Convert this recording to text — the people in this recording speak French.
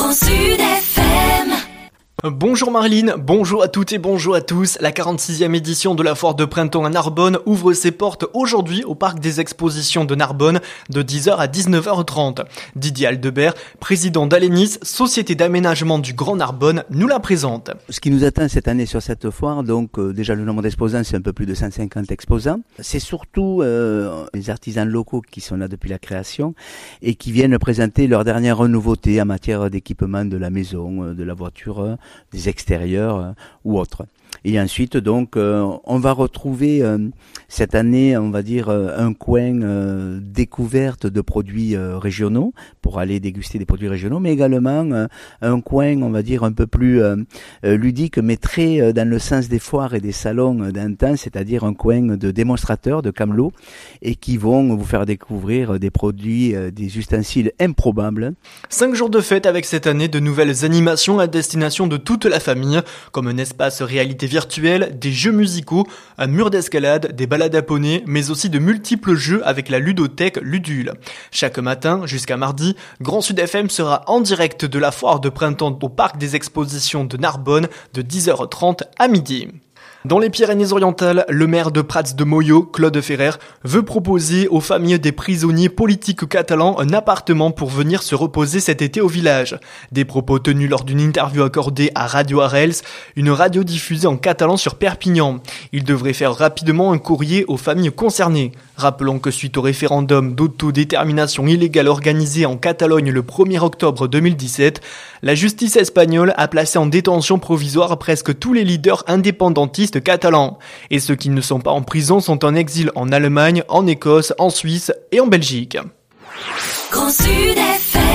Grand Sud FM. Bonjour Marline, bonjour à toutes et bonjour à tous. La 46e édition de la foire de printemps à Narbonne ouvre ses portes aujourd'hui au parc des expositions de Narbonne de 10h à 19h30. Didier Aldebert, président d'Alenis, société d'aménagement du Grand Narbonne, nous la présente. Ce qui nous atteint cette année sur cette foire, donc déjà le nombre d'exposants, c'est un peu plus de 150 exposants. C'est surtout les artisans locaux qui sont là depuis la création et qui viennent présenter leurs dernières nouveautés en matière d'équipement de la maison, de la voiture, des extérieurs ou autres. Et ensuite, donc, on va retrouver cette année, on va dire, un coin découverte de produits régionaux pour aller déguster des produits régionaux, mais également un coin, on va dire, un peu plus ludique, mais très dans le sens des foires et des salons d'un temps, c'est-à-dire un coin de démonstrateurs, de camelots, et qui vont vous faire découvrir des produits, des ustensiles improbables. 5 jours de fête avec cette année de nouvelles animations à destination de toute la famille, comme un espace réalité virtuelle, des jeux musicaux, un mur d'escalade, des balades à poney, mais aussi de multiples jeux avec la ludothèque Ludule. Chaque matin, jusqu'à mardi, Grand Sud FM sera en direct de la foire de printemps au parc des expositions de Narbonne de 10h30 à midi. Dans les Pyrénées-Orientales, le maire de Prats de Molló, Claude Ferrer, veut proposer aux familles des prisonniers politiques catalans un appartement pour venir se reposer cet été au village. Des propos tenus lors d'une interview accordée à Radio Arels, une radio diffusée en catalan sur Perpignan. Il devrait faire rapidement un courrier aux familles concernées. Rappelons que suite au référendum d'autodétermination illégale organisé en Catalogne le 1er octobre 2017, la justice espagnole a placé en détention provisoire presque tous les leaders indépendantistes catalans. Et ceux qui ne sont pas en prison sont en exil en Allemagne, en Écosse, en Suisse et en Belgique. Grand Sud FM.